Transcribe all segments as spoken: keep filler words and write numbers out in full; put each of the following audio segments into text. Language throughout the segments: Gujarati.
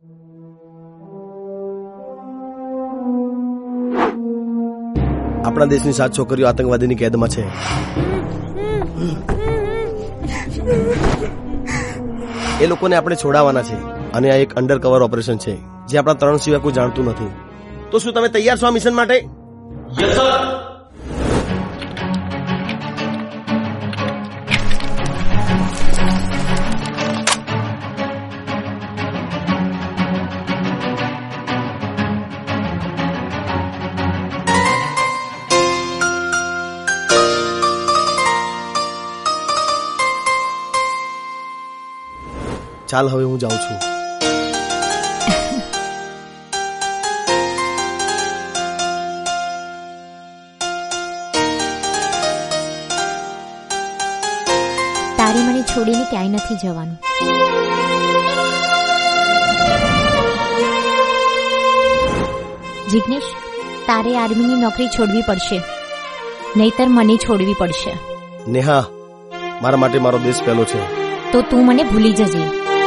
આપણા દેશની સાત છોકરીઓ આતંકવાદીની કેદમાં છે. એ લોકોને આપણે છોડાવવાના છે અને આ એક અંડર કવર ઓપરેશન છે જે આપણા ત્રણ સિવાય કોઈ જાણતું નથી. તો શું તમે તૈયાર છો આ મિશન માટે? Yes sir. ચાલ હવે હું જાઉં છું. તારે મને છોડીને ક્યાંય નથી જવાનું. જિગ્નેશ, તારે આર્મીની નોકરી છોડવી પડશે, નહીતર મને છોડવી પડશે. નેહા, મારા માટે મારો દેશ પહેલો છે. તો તું મને ભૂલી જજે.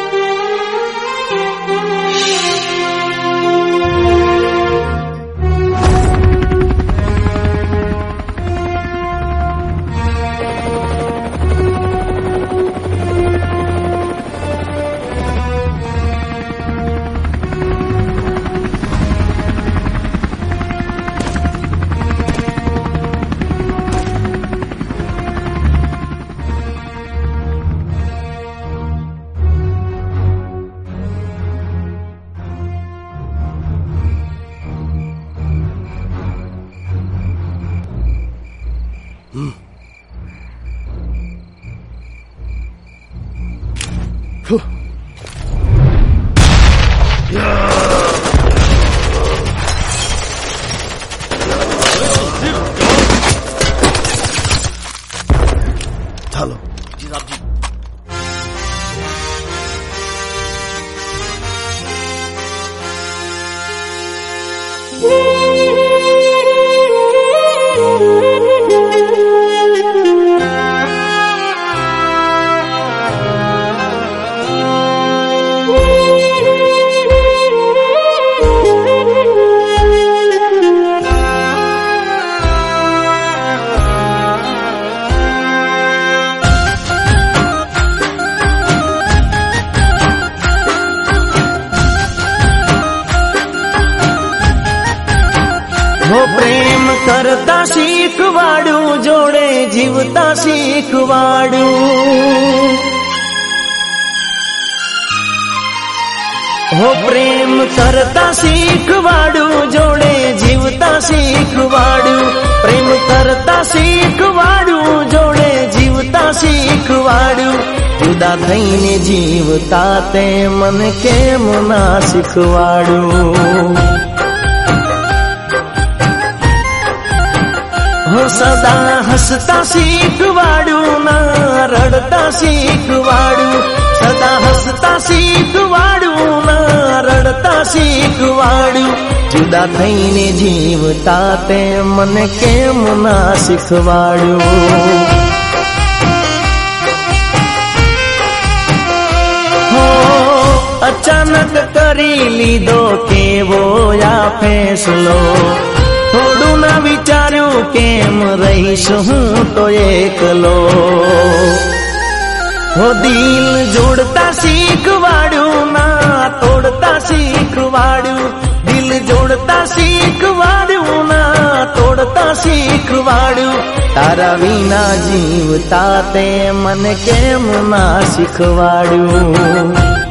ચાલો. પ્રેમ કરતા શીખવાડું, જોડે જીવતા શીખવાડું. હો પ્રેમ કરતા શીખવાડું, જોડે જીવતા શીખવાડું. પ્રેમ કરતા શીખવાડું, જોડે જીવતા શીખવાડું. જુદા થઈને જીવતા તે મને કેમ ના શીખવાડું. હું સદા હસતા શીખવાડું, ના રડતા શીખવાડું. સદા હસતા શીખવાડું, ના રડતા શીખવાડું. જુદા થઈને જીવતા તે મને કેમ ના શીખવાડું. હો અચાનક કરી લીધો કેવો આ ફેસલો. થોડું ના વિચાર્યું કેમ રહીશ હું તો એકલો. હો દિલ જોડતા શીખવાડ્યું, ના તોડતા શીખવાડ્યું. દિલ જોડતા શીખવાડ્યું, ના તોડતા શીખવાડ્યું. તારા વિના જીવતા તે મને કેમ ના શીખવાડ્યું.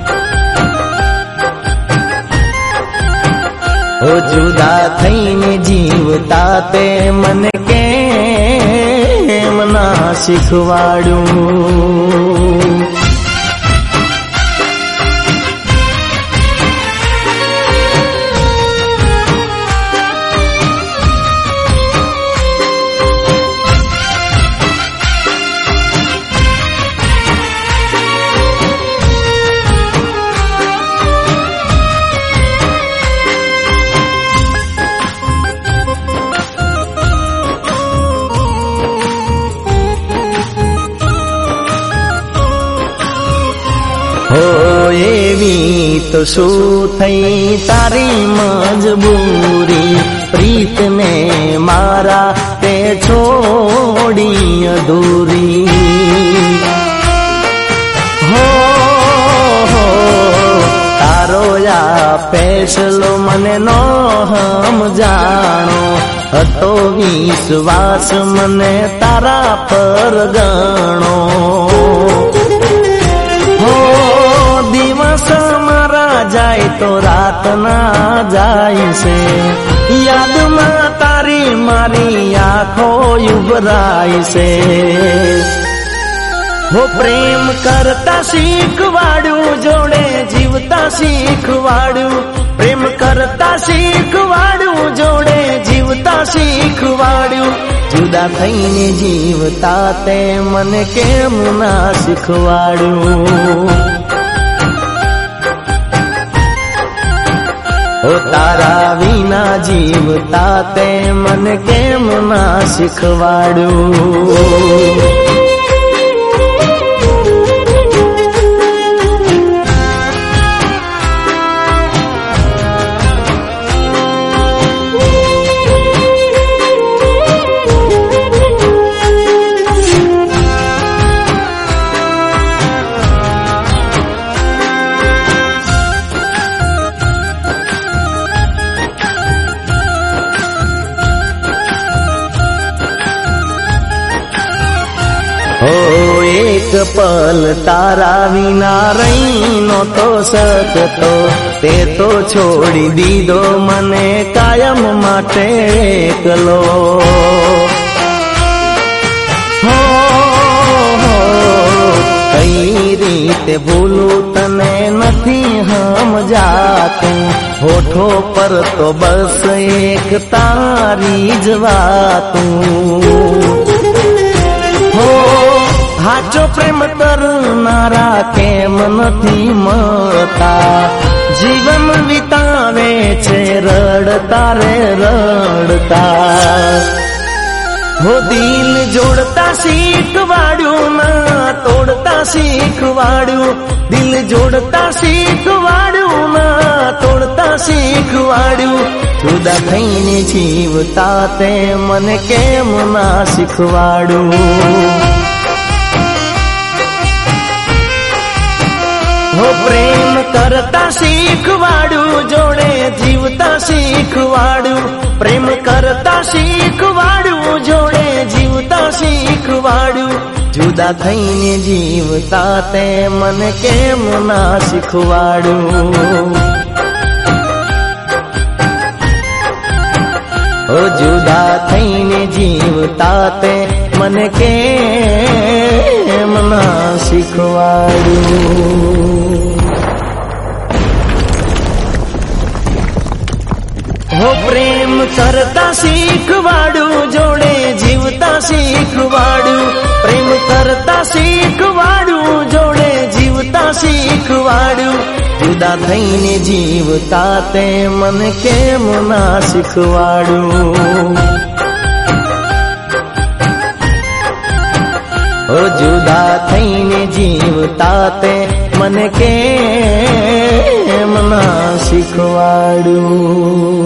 હો જુદા થઈને જીવતા તે મને કેમ ના શીખવાડું. હો એવી તો શું થઈ તારી મજબૂરી, પ્રીતને મારા તે છોડી અધૂરી. હો હો તારો આ ફેસલો મને નો સમજાણો, હતો વિશ્વાસ મને તારા પર ગણો. હો દિવસ મારા જાય તો રાત ના જાય છે, યાદમાં તારી મારી આંખો ઉભરાય છે. હો પ્રેમ કરતા શીખવાડ્યું, જોડે જીવતા શીખવાડ્યું, પ્રેમ કરતા શીખવાડ્યું, જોડે જીવતા શીખવાડ્યું. જુદા થઈને જીવતા તે મને કેમ ના શીખવાડ્યું. ઓ તારા વિના જીવતા તે મને કેમ ના શીખવાડ્યું. હો એક પલ તારા વિના રહી નહોતો શકતો, તે તો છોડી દીધો મને કાયમ માટે એકલો. હો કઈ રીતે ભૂલું તને નથી સમજાતું, હોઠો પર તો બસ એક તારી જ વાતું. હો હાચો પ્રેમ કરનારા કેમ નથી મળતા, જીવન વિતાવે છે રડતા રે રડતા. હો દિલ જોડતા શીખવાડ્યું, ના તોડતા શીખવાડ્યું, દિલ જોડતા શીખવાડ્યું, ના તોડતા શીખવાડ્યું. જુદા થઈને જીવતા તે મને કેમ ના શીખવાડ્યું. હો પ્રેમ કરતા શીખવાડ્યું, જોડે જીવતા શીખવાડ્યું, પ્રેમ કરતા શીખવાડ્યું, જોડે જીવતા શીખવાડ્યું. જુદા થઈને જીવતા તે મને કેમ ના શીખવાડ્યું. ઓ જુદા થઈને જીવતા તે મને કેમ ના શીખવાડ્યું. હો પ્રેમ કરતા શીખવાડ્યું, જોડે જીવતા શીખવાડ્યું, પ્રેમ કરતા શીખવાડ્યું, જોડે જીવતા શીખવાડ્યું. જુદા થઈને જીવતા તે મને કેમ ના શીખવાડ્યું. ઓ જુદા થઈને જીવતા તે મને કેમ ના શીખવાડ્યું.